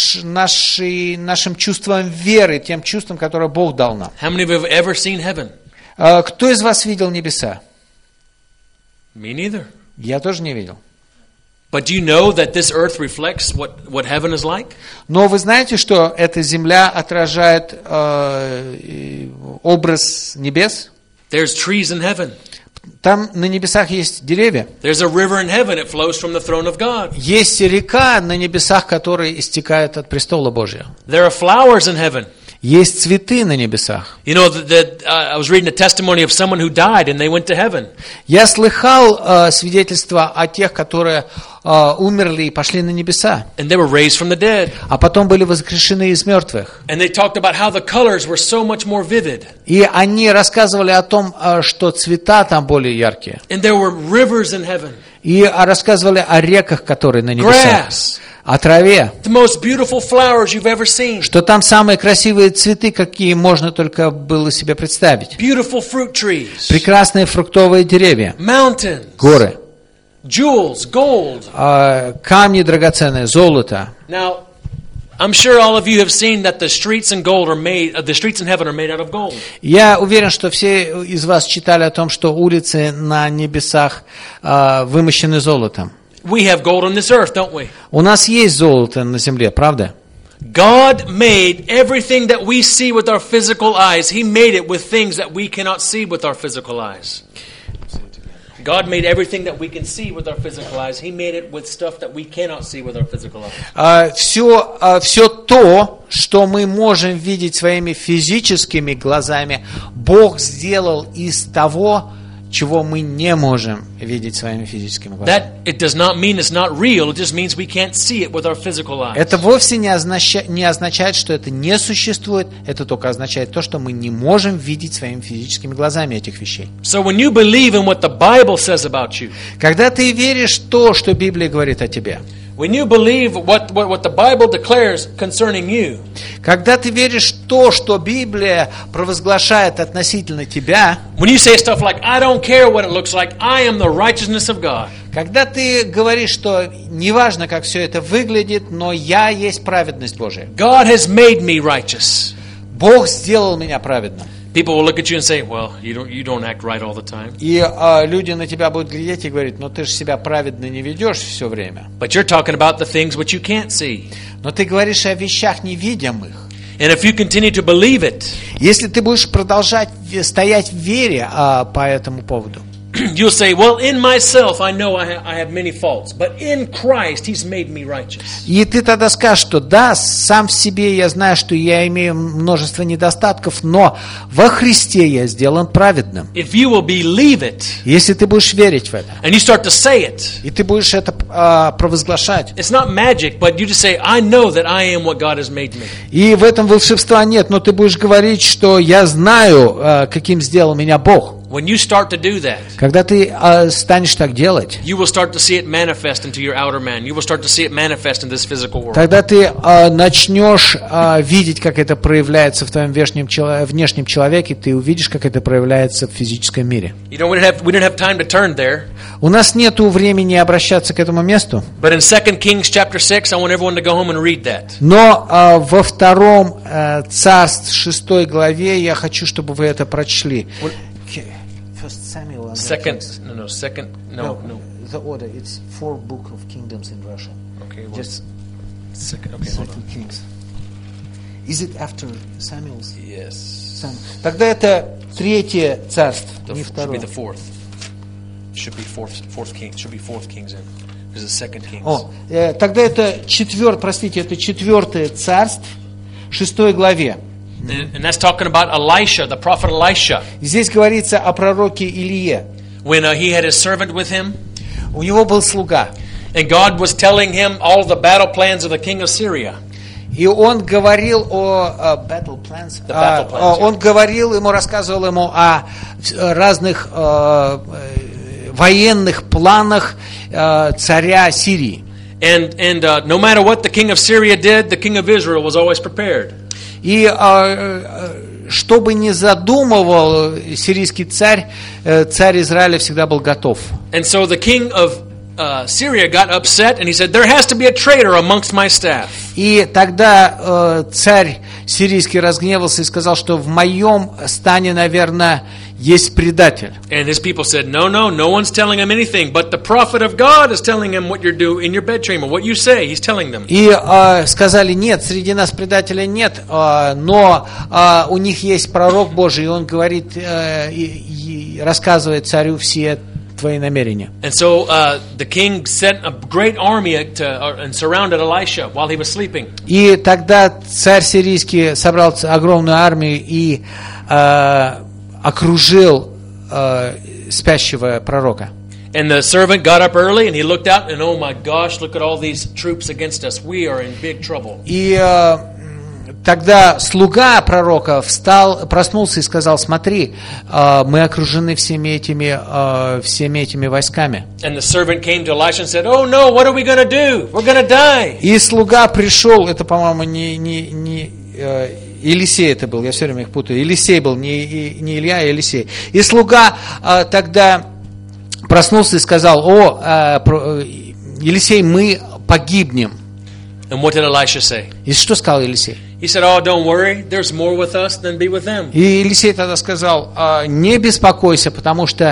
чувством веры, тем чувством, которое Бог дал нам.
How many of you have ever seen heaven?
Кто из вас видел небеса?
Me neither.
Я тоже не видел.
But do you know that this earth reflects what heaven is like?
Но вы знаете, что эта земля отражает образ небес?
There's trees in heaven.
Там на небесах есть деревья.
There's a river in heaven. It flows from the throne of God.
Есть река на небесах, которая истекает от престола Божия.
There are flowers in heaven.
Есть цветы на небесах.
You know, I was reading a testimony of someone who died and they went to heaven.
Я слыхал свидетельства о тех, которые умерли и пошли на небеса,
And they were raised from the dead.
а потом были воскрешены из мертвых.
And they talked about how the colors were so much more vivid.
И они рассказывали о том, что цвета там более яркие.
And there were rivers in heaven.
И рассказывали о реках, которые на небесах.
Grass.
О траве.
The most beautiful flowers you've ever seen.
Что там самые красивые цветы, какие можно только было себе представить.
Beautiful fruit trees.
Прекрасные фруктовые деревья.
Mountains.
Горы.
Jewels, gold.
Камни драгоценные, золото.
Now, I'm sure all of you have seen that the streets in gold are made. The streets in heaven are made out of gold.
Я уверен, что все из вас читали о том, что улицы на небесах вымощены золотом.
We have gold on this earth, don't we?
У нас есть золото на земле, правда?
God made everything that we see with our physical eyes. He made it with things that we cannot see with our physical eyes. God made everything that we can see with our physical eyes. He made it with stuff that we cannot see with our physical eyes.
Все то, что мы можем видеть своими физическими глазами, Бог сделал из того, чего мы не можем видеть своими физическими глазами.
That it does not mean it's not real. It just means we can't see it with our physical eyes.
Это вовсе не означает, что это не существует. Это только означает то, что мы не можем видеть своими физическими глазами этих вещей.
So when you believe in what the Bible says about you,
Когда ты веришь в то, что Библия говорит о тебе,
when you believe what the Bible declares concerning you,
когда ты веришь в то, что Библия провозглашает относительно тебя,
when you say stuff like, I don't care what it looks like, I am the righteousness of God.
когда ты говоришь, что неважно, как все это выглядит, но я есть праведность Божия.
God has made me righteous.
Бог сделал меня праведным.
People will look at you and say, well, you don't act right all the time.
И люди на тебя будут глядеть и говорить, но ты же себя праведно не ведешь все время.
But you're talking about the things which you can't see.
Но ты говоришь о вещах невидимых.
And if you continue to believe it,
Если ты будешь продолжать стоять в вере по этому поводу,
you'll say, well, in myself I know I have many faults, but in Christ He's made me righteous.
и ты тогда скажешь, что да, сам в себе я знаю, что я имею множество недостатков, но во Христе я сделан праведным.
If you will believe it,
Если ты будешь верить в это,
and you start to say it,
и ты будешь это провозглашать,
it's not magic, but you just say, I know that I am what God has made me.
и в этом волшебства нет, но ты будешь говорить, что я знаю, каким сделал меня Бог.
When you start to do that,
Когда ты станешь так делать,
you will start to see it manifest into your outer man. You will start to see it manifest in this physical world.
тогда ты начнешь видеть, как это проявляется в твоем внешнем человеке, ты увидишь, как это проявляется в физическом мире.
You know, we didn't have time to turn there,
У нас нету времени обращаться к этому месту,
but in 2 Kings chapter 6, I want everyone to go home and read that.
но во втором Царств 6 главе я хочу, чтобы вы это прочли.
Second.
The order, it's 4 books of kingdoms in Russia.
Okay,
Just
second. Okay, hold on.
Second Kings. Is it after Samuel's?
Yes.
Тогда это 3 царство, не
Should be
2.
the fourth. Should be fourth king. Should be fourth kings in. Because it's 2 Kings.
Тогда это 4 царств, 6 главе.
And that's talking about Elisha, the prophet Elisha.
Здесь говорится о пророке Илие.
When he had his servant with him,
У него был слуга.
and God was telling him all the battle plans of the king of Syria.
И он говорил о battle plans.
The battle plans,
Он говорил ему, рассказывал ему о разных военных планах царя Сирии.
And no matter what the king of Syria did, the king of Israel was always prepared.
И что бы ни задумывал сирийский царь, царь Израиля всегда был готов.
And so the king of Syria got upset and he said, there has to be a traitor amongst my staff.
И тогда царь сирийский разгневался и сказал, что в моем стане, наверное, есть предатель.
And his people said, no one's telling him anything, but the prophet of God is telling him what you're doing in your bedchamber, what you say, he's telling them.
И сказали, нет, среди нас предателя нет, но у них есть пророк Божий, и он говорит, рассказывает царю все твои намерения.
And so the king sent a great army and surrounded Elisha while he was sleeping.
И тогда царь сирийский собрал огромную армию и окружил спящего пророка.
And the servant got up early and he looked out and oh my gosh, look at all these troops against us. We are in big trouble.
И тогда слуга пророка встал, проснулся и сказал: смотри, мы окружены всеми этими войсками.
And the servant came to Elisha and said, "Oh no, what are we going to do? We're going to die."
И слуга пришел, это, по-моему, не Елисей это был, я все время их путаю. Елисей был, не Илья, а Елисей. И слуга тогда проснулся и сказал: Елисей, мы погибнем.
And what did Elisha say?
И что сказал Елисей?
He said, "Oh, don't worry. There's more with us than be with them."
И Елисей тогда сказал: не беспокойся, потому что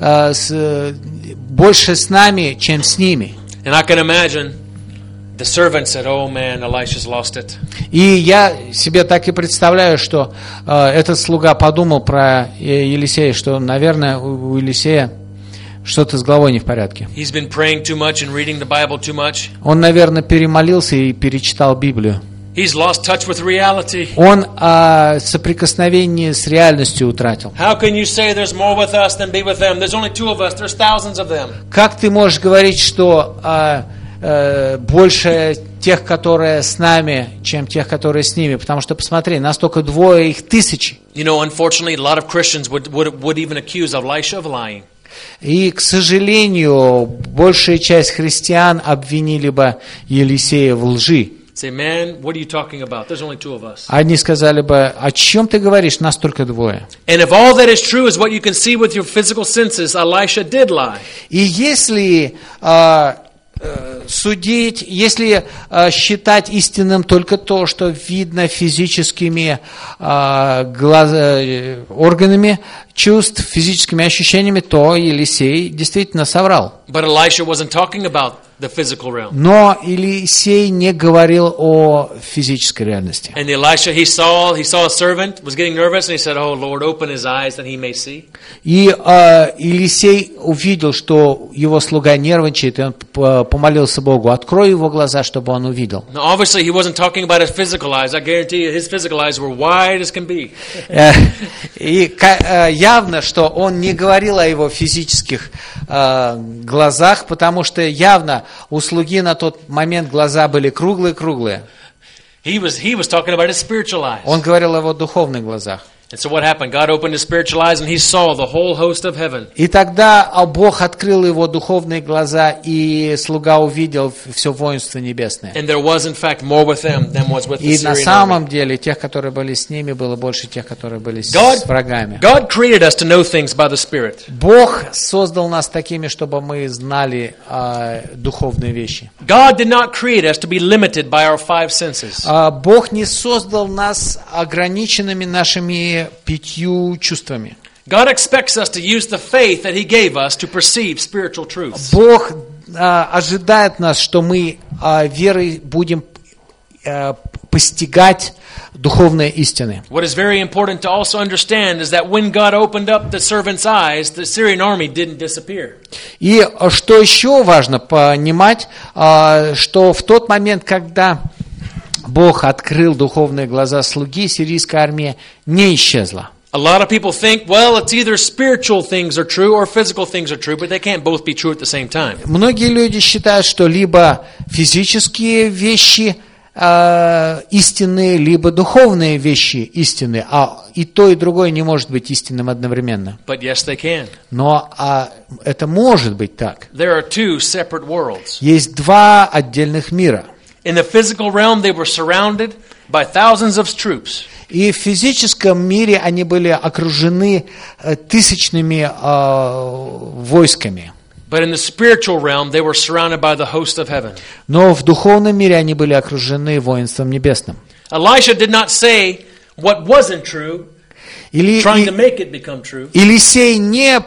больше с нами, чем с ними.
And I can imagine the servant said, "Oh man, Elisha's lost it."
И я себе так и представляю, что этот слуга подумал про Елисея, что, наверное, у Елисея что-то с головой не в порядке.
He's been praying too much and reading the Bible too much.
Он, наверное, перемолился и перечитал Библию.
He's lost touch with reality.
Он соприкосновение с реальностью утратил.
How can you say there's more with us than be with them? There's only two of us. There's thousands of them.
Как ты можешь говорить, что больше тех, которые с нами, чем тех, которые с ними? Потому что, посмотри, нас только двое, их тысячи.
You know, unfortunately, a lot of Christians would even accuse Elisha of lying.
И, к сожалению, большая часть христиан обвинили бы Елисея в лжи.
Say, man, what are you talking about? There's only two of us.
Они сказали бы: о чем ты говоришь? Нас только двое.
And if all that is true is what you can see with your physical senses, Elisha did lie.
И если судить, если считать истинным только то, что видно физическими органами чувств, физическими ощущениями, то Елисей действительно соврал.
But Elisha wasn't talking about the physical realm.
Но Елисей не говорил о физической реальности.
And Elisha, he saw a servant was getting nervous, and he said, "Oh Lord, open his eyes that he may see."
И Елисей увидел, что его слуга нервничает, и он помолился Богу: открой его глаза, чтобы он увидел.
Now, obviously, he wasn't talking about his physical eyes. I guarantee you, his physical eyes were wide as can be.
И явно, что он не говорил о его физических глазах, потому что явно у слуги на тот момент глаза были круглые-круглые.
He was talking about his spiritual eyes.
Он говорил о его духовных глазах.
And so what happened? God opened his spiritual eyes and he saw the whole host of heaven.
И тогда Бог открыл его духовные глаза, и слуга увидел все воинство небесное.
And there was in fact more with them than was with the
И на
Syrian
самом
army.
деле тех, которые были с ними, было больше тех, которые были с врагами.
God created us to know things by the Spirit.
Бог создал нас такими, чтобы мы знали духовные вещи.
God did not create us to be limited by our five senses.
Бог не создал нас ограниченными нашими 5 чувствами.
God expects us to use the faith that He gave us to perceive spiritual truths.
Бог ожидает нас, что мы верой будем постигать духовные истины.
What is very important to also understand is that when God opened up the servant's eyes, the Syrian army didn't disappear.
И что еще важно понимать, что в тот момент, когда Бог открыл духовные глаза слуги, сирийская армия не исчезла.
A lot of people think, well, it's either spiritual things are true or physical things are true, but they can't both be true at the same time.
Многие люди считают, что либо физические вещи истинные, либо духовные вещи истинные, а и то, и другое не может быть истинным одновременно.
But yes, they can.
Но это может быть так.
There are two separate worlds.
Есть 2 отдельных мира.
In the physical realm, they were surrounded by thousands of troops.
И в физическом мире они были окружены тысячными войсками.
But in the spiritual realm, they were surrounded by the host of heaven.
Но в духовном мире они были окружены воинством небесным.
Elisha did not say what wasn't true, trying to make it become true.
Елисей не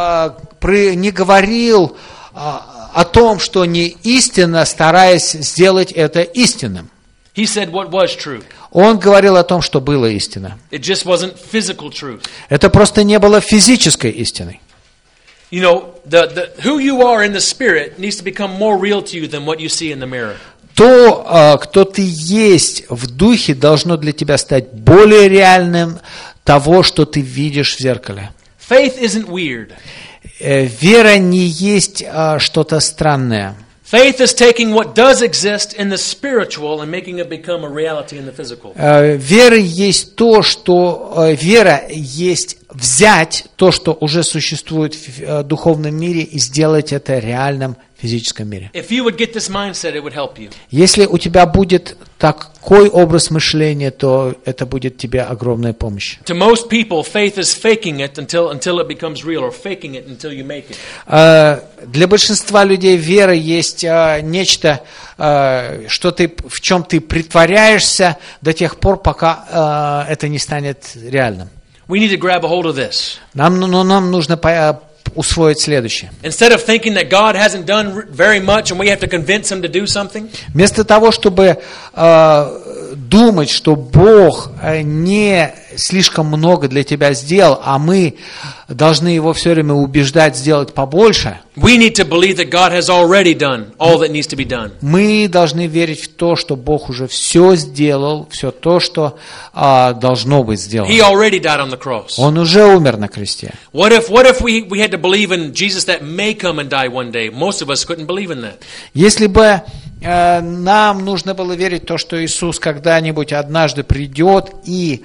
говорил о том, что не истинно, стараясь сделать это истинным.
He said what was true.
Он говорил о том, что было истина.
It just wasn't physical truth.
Это просто не было физической истиной.
You know, who you are in the spirit needs to become more real to you than what you see in the mirror.
То, кто ты есть в духе, должно для тебя стать более реальным того, что ты видишь в зеркале.
Faith isn't weird.
Вера не есть что-то странное.
Faith is taking what does exist in the spiritual and making it become a reality in the physical.
Вера есть то, что вера есть взять то, что уже существует в духовном мире, и сделать это реальным в физическом мире.
If you would get this mindset, it would help you.
Если у тебя будет такой образ мышления, то это будет тебе огромная помощь.
To most people, faith is faking it until it becomes real, or faking it until you make it.
Для большинства людей вера есть нечто, что ты, в чем ты притворяешься до тех пор, пока это не станет реальным.
We need to grab a hold of this.
Нам нужно усвоить следующее.
Instead of thinking that God hasn't done very much and we have to convince him to do something,
Вместо того, чтобы думать, что Бог не слишком много для тебя сделал, а мы должны его все время убеждать сделать побольше,
we need to believe that God has already done all that needs to be done.
мы должны верить в то, что Бог уже все сделал, все то, что должно быть сделано.
He already died on the cross.
Он уже умер на кресте.
What if we had to believe in Jesus that may come and die one day? Most of us couldn't believe in that.
Если бы нам нужно было верить в то, что Иисус когда-нибудь однажды придет и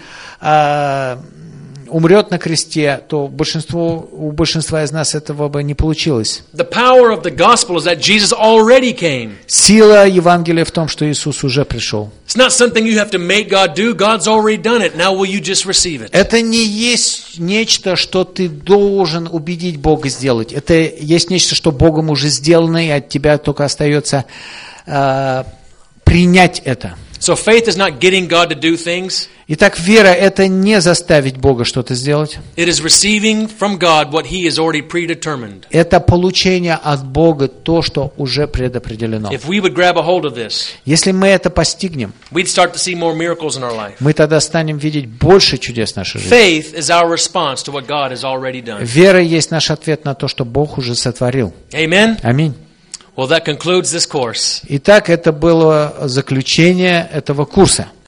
умрет на кресте, то у большинства из нас этого бы не получилось.
The power of the gospel is that Jesus already came.
Сила Евангелия в том, что Иисус уже пришел.
It's not something you have to make God do. God's already done it. Now will you just receive it?
Это не есть нечто, что ты должен убедить Бога сделать. Это есть нечто, что Богом уже сделано, и от тебя только остается принять это.
So faith is not getting God to do things.
Итак, вера – это не заставить Бога что-то сделать.
It is receiving from God what He has already predetermined.
Это получение от Бога то, что уже предопределено.
If we would grab a hold of this,
Если мы это постигнем,
we'd start to see more miracles in our life.
мы тогда станем видеть больше чудес в нашей жизни.
Faith is our response to what God has already done.
Вера есть наш ответ на то, что Бог уже сотворил.
Amen?
Аминь.
Well, that concludes this course.
Итак, это было заключение этого курса.